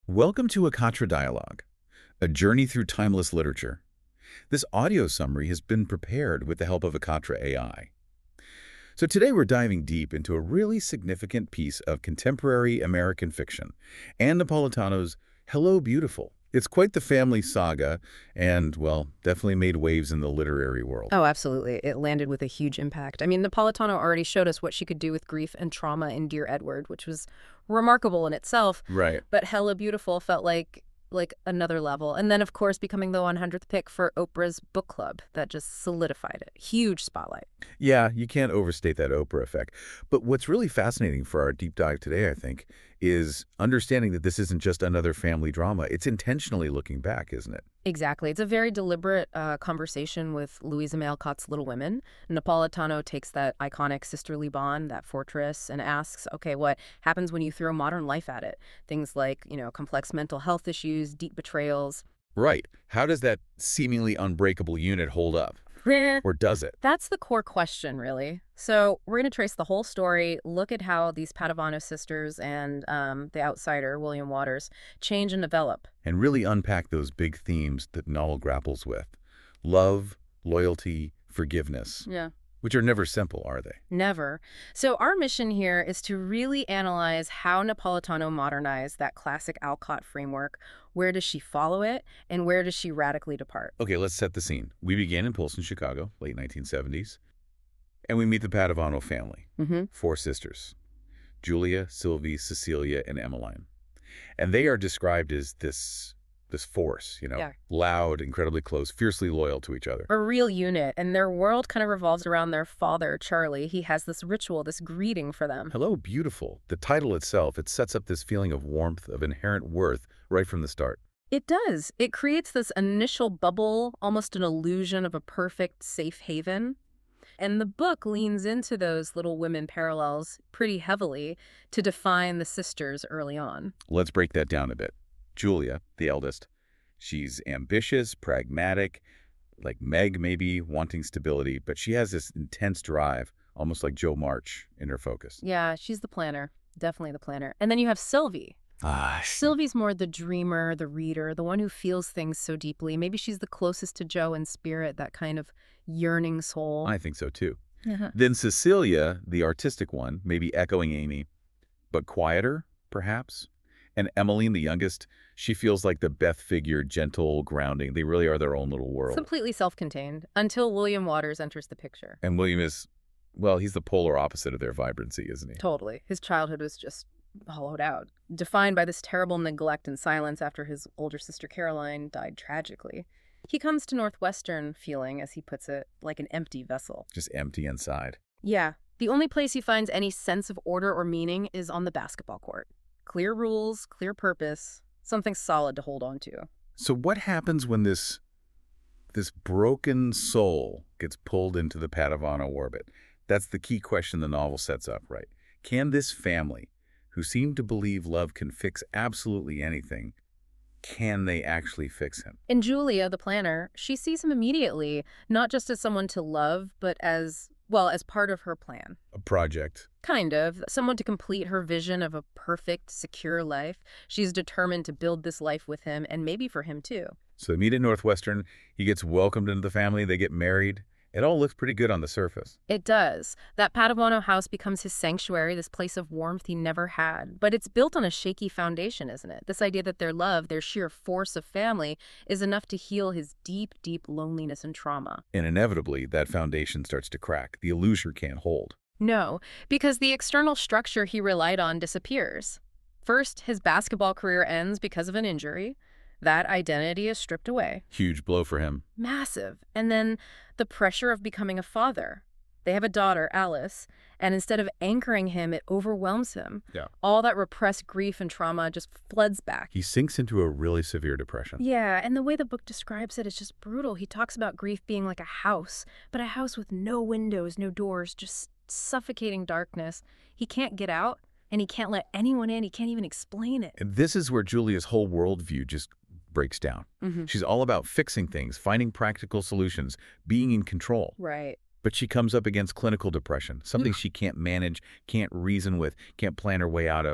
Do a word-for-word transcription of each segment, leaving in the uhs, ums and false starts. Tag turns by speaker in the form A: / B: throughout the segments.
A: Welcome to Akatra Dialogue, a journey through timeless literature. This audio summary has been prepared with the help of Akatra A I. So today we're diving deep into a really significant piece of contemporary American fiction, Ann Napolitano's Hello, Beautiful. It's quite the family saga and, well, definitely made waves in the literary world.
B: Oh, absolutely. It landed with a huge impact. I mean, Napolitano already showed us what she could do with grief and trauma in Dear Edward, which was remarkable in itself.
A: Right.
B: But Hello Beautiful felt like like another level. And then, of course, becoming the one hundredth pick for Oprah's book club. That just solidified it. Huge spotlight.
A: Yeah, you can't overstate that Oprah effect. But what's really fascinating for our deep dive today, I think, is understanding that this isn't just another family drama. It's intentionally looking back, isn't it?
B: Exactly. It's a very deliberate uh, conversation with Louisa May Alcott's Little Women. Napolitano takes that iconic sisterly bond, that fortress, and asks, okay, what happens when you throw modern life at it? Things like, you know, complex mental health issues, deep betrayals.
A: Right. How does that seemingly unbreakable unit hold up? Or does it?
B: That's the core question, really. So we're going to trace the whole story, look at how these Padavano sisters and um, the outsider, William Waters, change and develop.
A: And really unpack those big themes that the novel grapples with. Love, loyalty, forgiveness.
B: Yeah.
A: Which are never simple, are they?
B: Never. So our mission here is to really analyze how Napolitano modernized that classic Alcott framework. Where does she follow it, and where does she radically depart?
A: Okay, let's set the scene. We begin in Pilsen, Chicago, late nineteen seventies. And we meet the Padavano family.
B: Mm-hmm.
A: Four sisters. Julia, Sylvie, Cecilia, and Emmeline. And they are described as this... this force, you know,
B: Yeah.
A: loud, incredibly close, fiercely loyal to each other.
B: A real unit, and their world kind of revolves around their father, Charlie. He has this ritual, this greeting for them.
A: Hello, Beautiful. The title itself, it sets up this feeling of warmth, of inherent worth, right from the start.
B: It does. It creates this initial bubble, almost an illusion of a perfect safe haven. And the book leans into those Little Women parallels pretty heavily to define the sisters early on.
A: Let's break that down a bit. Julia, the eldest, she's ambitious, pragmatic, like Meg maybe, wanting stability, but she has this intense drive, almost like Jo March in her focus.
B: Yeah, she's the planner. Definitely the planner. And then you have Sylvie.
A: Ah,
B: Sylvie's more the dreamer, the reader, the one who feels things so deeply. Maybe she's the closest to Jo in spirit, that kind of yearning soul.
A: I think so too.
B: Uh-huh.
A: Then Cecilia, the artistic one, maybe echoing Amy, but quieter, perhaps. And Emmeline, the youngest, she feels like the Beth figure, gentle, grounding. They really are their own little world.
B: Completely self-contained, until William Waters enters the picture.
A: And William is, well, he's the polar opposite of their vibrancy, isn't he?
B: Totally. His childhood was just hollowed out, defined by this terrible neglect and silence after his older sister Caroline died tragically. He comes to Northwestern feeling, as he puts it, like an empty vessel.
A: Just empty inside.
B: Yeah. The only place he finds any sense of order or meaning is on the basketball court. Clear rules, clear purpose, something solid to hold on to.
A: So what happens when this this broken soul gets pulled into the Padavano orbit? That's the key question the novel sets up, right? Can this family, who seem to believe love can fix absolutely anything, can they actually fix him?
B: In Julia, the planner, she sees him immediately, not just as someone to love, but as, well, as part of her plan.
A: A project.
B: Kind of. Someone to complete her vision of a perfect, secure life. She's determined to build this life with him, and maybe for him too.
A: So they meet at Northwestern. He gets welcomed into the family. They get married. It all looks pretty good on the surface.
B: It does. That Padavano house becomes his sanctuary, this place of warmth he never had. But it's built on a shaky foundation, isn't it? This idea that their love, their sheer force of family, is enough to heal his deep, deep loneliness and trauma.
A: And inevitably, that foundation starts to crack. The illusion can't hold.
B: No, because the external structure he relied on disappears. First, his basketball career ends because of an injury. That identity is stripped away.
A: Huge blow for him.
B: Massive. And then the pressure of becoming a father. They have a daughter, Alice, and instead of anchoring him, it overwhelms him.
A: Yeah.
B: All that repressed grief and trauma just floods back.
A: He sinks into a really severe depression.
B: Yeah, and the way the book describes it is just brutal. He talks about grief being like a house, but a house with no windows, no doors, just suffocating darkness. He can't get out, and he can't let anyone in. He can't even explain it.
A: And this is where Julia's whole worldview just breaks down.
B: Mm-hmm.
A: She's all about fixing things, finding practical solutions, being in control.
B: Right.
A: But she comes up against clinical depression, something she can't manage, can't reason with, can't plan her way out of.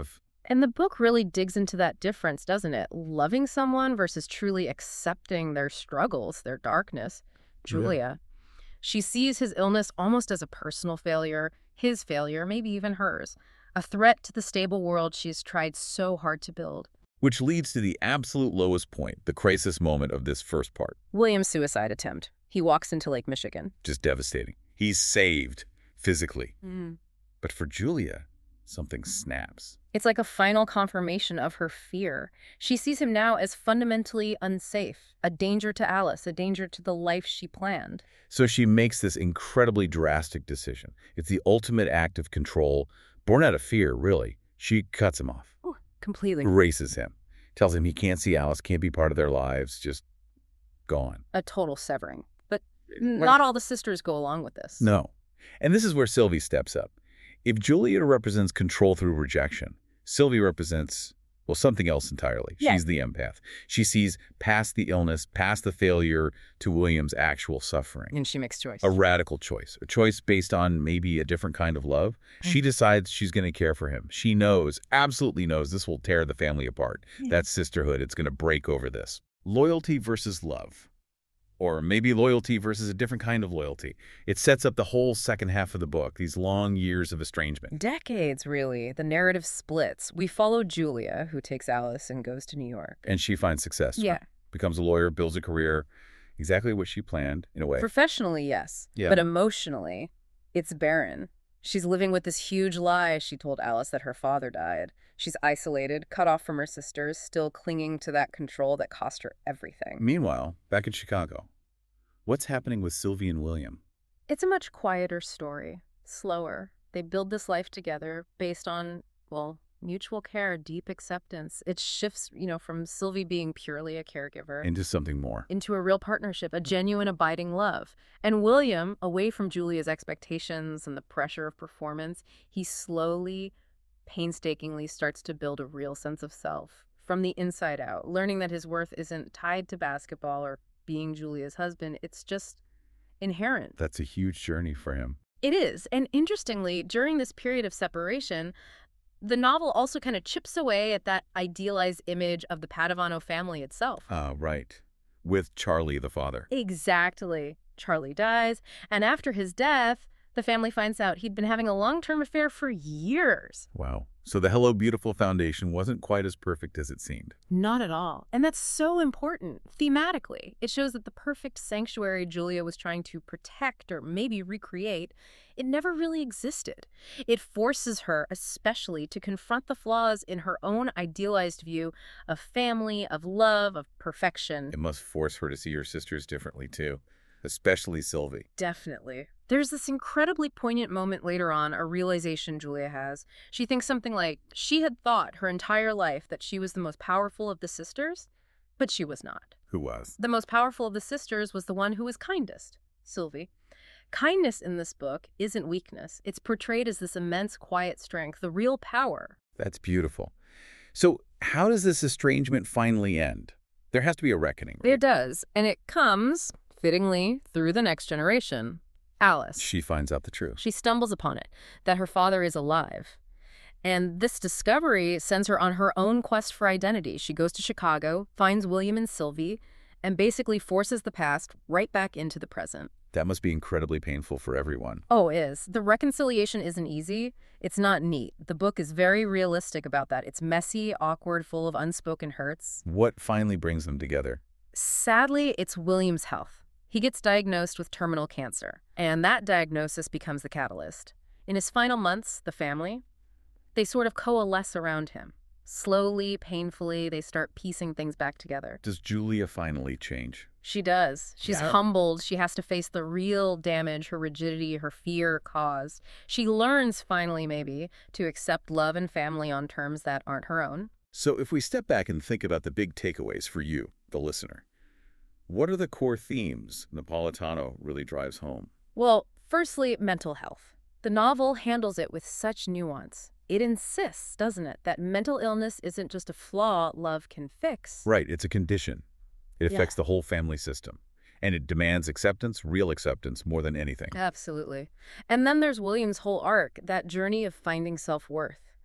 B: And the book really digs into that difference, doesn't it? Loving someone versus truly accepting their struggles, their darkness.
A: Yeah.
B: Julia, she sees his illness almost as a personal failure, his failure, maybe even hers, a threat to the stable world she's tried so hard to build.
A: Which leads to the absolute lowest point, the crisis moment of this first part.
B: William's suicide attempt. He walks into Lake Michigan.
A: Just devastating. He's saved, physically.
B: Mm.
A: But for Julia, something snaps.
B: It's like a final confirmation of her fear. She sees him now as fundamentally unsafe, a danger to Alice, a danger to the life she planned.
A: So she makes this incredibly drastic decision. It's the ultimate act of control, born out of fear, really. She cuts him off.
B: Ooh, completely.
A: Erases him. Tells him he can't see Alice, can't be part of their lives, just gone.
B: A total severing. But not all the sisters go along with this.
A: No. And this is where Sylvie steps up. If Julia represents control through rejection, Sylvie represents, well, something else entirely.
B: Yeah.
A: She's the empath. She sees past the illness, past the failure to William's actual suffering.
B: And she makes choice.
A: A radical choice, a choice based on maybe a different kind of love. She decides she's going to care for him. She knows, absolutely knows, this will tear the family apart.
B: Yeah.
A: That sisterhood, it's going to break over this. Loyalty versus love. Or maybe loyalty versus a different kind of loyalty. It sets up the whole second half of the book, these long years of estrangement.
B: Decades, really. The narrative splits. We follow Julia, who takes Alice and goes to New York.
A: And she finds success.
B: Yeah.
A: Becomes a lawyer, builds a career, exactly what she planned, in a way.
B: Professionally, yes.
A: Yeah.
B: But emotionally, it's barren. She's living with this huge lie she told Alice that her father died. She's isolated, cut off from her sisters, still clinging to that control that cost her everything.
A: Meanwhile, back in Chicago, what's happening with Sylvie and William?
B: It's a much quieter story, slower. They build this life together based on, well, mutual care, deep acceptance. It shifts, you know, from Sylvie being purely a caregiver
A: Into something more.
B: into a real partnership, a genuine abiding love. And William, away from Julia's expectations and the pressure of performance, he slowly, painstakingly starts to build a real sense of self from the inside out, learning that his worth isn't tied to basketball or being Julia's husband. It's just inherent.
A: That's a huge journey for him.
B: It is. And interestingly, during this period of separation, the novel also kind of chips away at that idealized image of the Padavano family itself.
A: Ah, right. With Charlie, the father.
B: Exactly. Charlie dies, and after his death, the family finds out he'd been having a long-term affair for years.
A: Wow. So the Hello Beautiful Foundation wasn't quite as perfect as it seemed.
B: Not at all. And that's so important, thematically. It shows that the perfect sanctuary Julia was trying to protect or maybe recreate, it never really existed. It forces her, especially, to confront the flaws in her own idealized view of family, of love, of perfection.
A: It must force her to see her sisters differently, too. Especially Sylvie.
B: Definitely. There's this incredibly poignant moment later on, a realization Julia has. She thinks something like, she had thought her entire life that she was the most powerful of the sisters, but she was not.
A: Who was?
B: The most powerful of the sisters was the one who was kindest, Sylvie. Kindness in this book isn't weakness. It's portrayed as this immense quiet strength, the real power.
A: That's beautiful. So how does this estrangement finally end? There has to be a reckoning, right?
B: It does, and it comes, fittingly, through the next generation. Alice.
A: She finds out the truth.
B: She stumbles upon it, that her father is alive. And this discovery sends her on her own quest for identity. She goes to Chicago, finds William and Sylvie, and basically forces the past right back into the present.
A: That must be incredibly painful for everyone.
B: Oh, it is. The reconciliation isn't easy. It's not neat. The book is very realistic about that. It's messy, awkward, full of unspoken hurts.
A: What finally brings them together?
B: Sadly, it's William's health. He gets diagnosed with terminal cancer, and that diagnosis becomes the catalyst. In his final months, the family, they sort of coalesce around him. Slowly, painfully, they start piecing things back together.
A: Does Julia finally change?
B: She does. She's
A: Yeah.
B: humbled. She has to face the real damage her rigidity, her fear caused. She learns, finally, maybe, to accept love and family on terms that aren't her own.
A: So if we step back and think about the big takeaways for you, the listener, what are the core themes Napolitano really drives home?
B: Well, firstly, mental health. The novel handles it with such nuance. It insists, doesn't it, that mental illness isn't just a flaw love can fix.
A: Right, it's a condition. It
B: Yeah.
A: affects the whole family system. And it demands acceptance, real acceptance, more than anything.
B: Absolutely. And then there's William's whole arc, that journey of finding self-worth.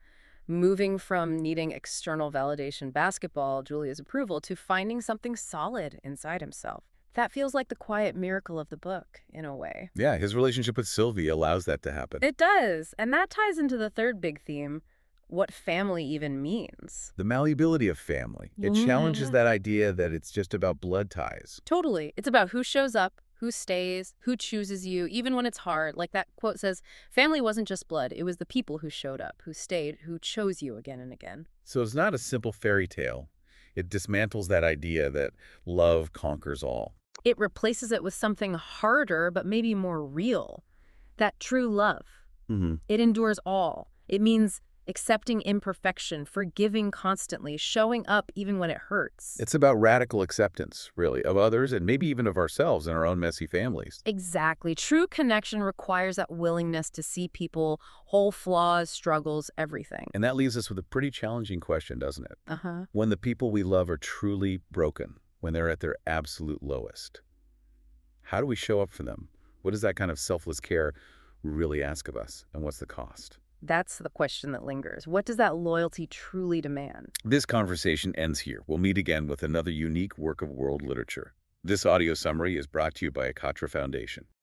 B: moving from needing external validation, basketball, Julia's approval, to finding something solid inside himself. That feels like the quiet miracle of the book, in a way.
A: Yeah, his relationship with Sylvie allows that to happen.
B: It does, and that ties into the third big theme, what family even means.
A: The malleability of family. It challenges that idea that it's just about blood ties.
B: Totally. It's about who shows up, who stays, who chooses you, even when it's hard. Like that quote says, family wasn't just blood, it was the people who showed up, who stayed, who chose you again and again.
A: So it's not a simple fairy tale. It dismantles that idea that love conquers all.
B: It replaces it with something harder, but maybe more real. That true love.
A: Mm-hmm.
B: It endures all. It means accepting imperfection, forgiving constantly, showing up even when it hurts.
A: It's about radical acceptance, really, of others and maybe even of ourselves and our own messy families.
B: Exactly. True connection requires that willingness to see people, whole flaws, struggles, everything.
A: And that leaves us with a pretty challenging question, doesn't it?
B: Uh-huh.
A: When the people we love are truly broken, when they're at their absolute lowest, how do we show up for them? What does that kind of selfless care really ask of us, and what's the cost?
B: That's the question that lingers. What does that loyalty truly demand?
A: This conversation ends here. We'll meet again with another unique work of world literature. This audio summary is brought to you by Akatra Foundation.